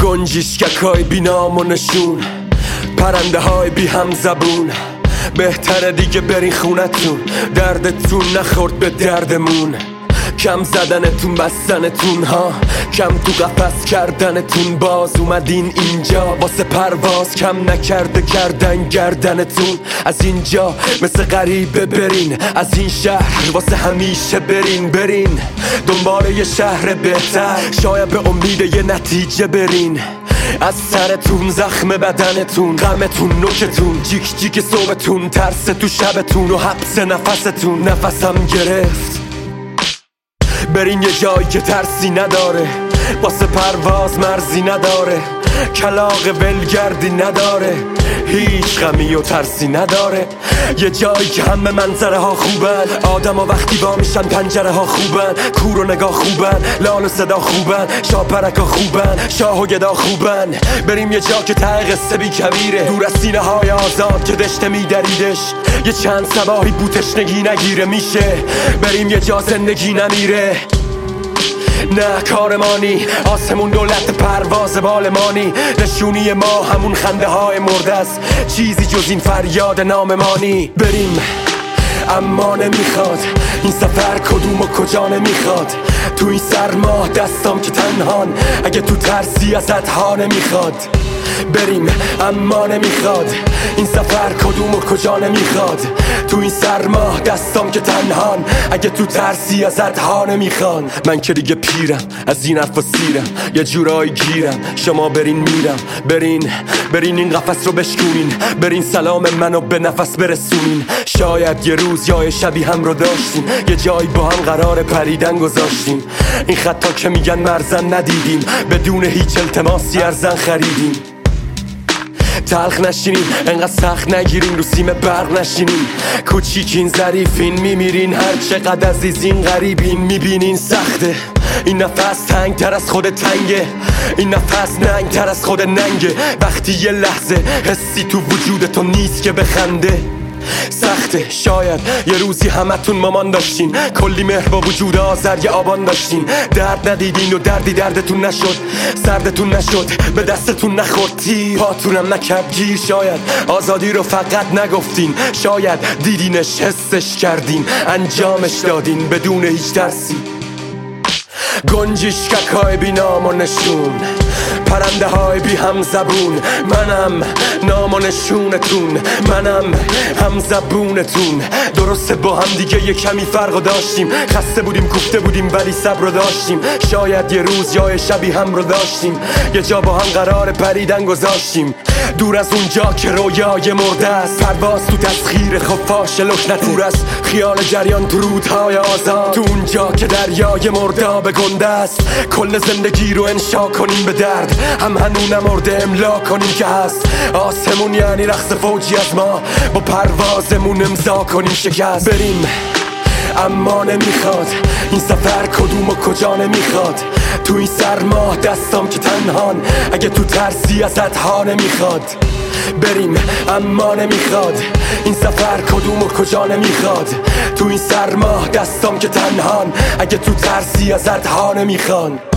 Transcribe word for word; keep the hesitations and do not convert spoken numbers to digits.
گنجیشککای بی نام و نشون، پرنده های بی هم زبون. بهتره دیگه برین خونتون، دردتون نخورد به دردمون. کم زدنتون بستنتون ها، کم تو قفس کردنتون. باز اومدین اینجا واسه پرواز، کم نکرده کردن گردنتون. از اینجا مثل غریبه برین، از این شهر واسه همیشه برین. برین دنبال یه شهر بهتر، شاید به امید یه نتیجه برین. از سرتون زخم بدنتون، غمتون نوکتون، جیک جیک صبحتون، ترس تو شبتون و حبس نفستون. نفسم گرفت برین یه جایی که ترسی نداره، واسه پرواز مرزی نداره، کلاغ ولگردی نداره، هیچ غمی و ترسی نداره. یه جایی که همه منظره ها خوبن، آدم ها وقتی با میشن پنجره ها خوبن، کور و نگاه خوبن، لال و صدا خوبن، شاپرک ها خوبن، شاه و گدا خوبن. بریم یه جا که ته قصه بی کبیره، دور از سینه های آزاد که دشته میدریدش، یه چند صباحی بوتشنگی نگیره میشه. بریم یه جا زندگی نمیره، نه کارمانی، آسمون دولت پرواز بالمانی. نشونی ما همون خنده های مرده است، چیزی جز این فریاد ناممانی. بریم اما نمیخواد این سفر کدوم و کجا نمیخواد. تو این سرما دستام که تنهان، اگه تو ترسی ازت ها نمیخواد. بریم اما نمیخواد این سفر کدوم و کجا نمیخواد. تو این سرما دستام که تنهان، اگه تو ترسی ازت ها نمیخوان. من که دیگه پیرم از این حرفا سیرم، یه جورایی گیرم. شما برین میرم، برین برین این قفس رو بشکونین، برین سلام منو به نفس برسونین. شاید یه روز یا شبی هم رو داشتیم، یه جایی با هم قرار پریدن گذاشتیم. این خطا که میگن مرزن ندیدیم، بدون هیچ التماسی ارزن خریدیم. تلخ نشینین، انقدر سخت نگیرین، رو سیم برق نشینین. کوچیکین ظریفین، میمیرین هر چقدر عزیزین. غریبین میبینین سخته این نفس، تنگ تر از خود تنگه این نفس، ننگ تر از خود ننگه. وقتی یه لحظه حسی تو وجودتو نیست که بخنده. سخته شاید یه روزی همتون مامان داشتین، کلی مهر با وجود آذر یه آبان داشتین. درد ندیدین و دردی دردتون نشد، سردتون نشد، به دستتون نخورد، پاتونم نکرد گیر. شاید آزادی رو فقط نگفتین، شاید دیدینش حسش کردین، انجامش دادین بدون هیچ ترسی. گنجیشککای بی نام و نشون، پرنده های بی هم زبون. منم نام و نشونتون، منم هم زبونتون. درسته با هم دیگه یه کمی فرق داشتیم، خسته بودیم کوفته بودیم ولی صبر رو داشتیم. شاید یه روز یا شبی هم رو داشتیم، یه جا با هم قرار پریدن گذاشتیم. دور از اونجا که رویای مرده است، پرواز تو تسخیر خفاش لکنت. دور از خیال جریان تو رودهای آزاد، تو اونجا که دریای مرده به گنده است. کل زندگی رو انشا کنیم به درد، هم هنو نمرده املا کنیم که هست. آسمون یعنی رقص فوجی از ما، با پروازمون امضا کنیم شکست. بریم اما نمیخواد این سفر کدوم و کجا نمیخواد. تو این سرما دستام که تنهان، اگه تو ترسی ازت ها نمیخواد. بریم اما نمیخواد این سفر کدوم و کجا نمیخواد. تو این سرما دستام که تنهان، اگه تو ترسی ازت ها نمیخوان.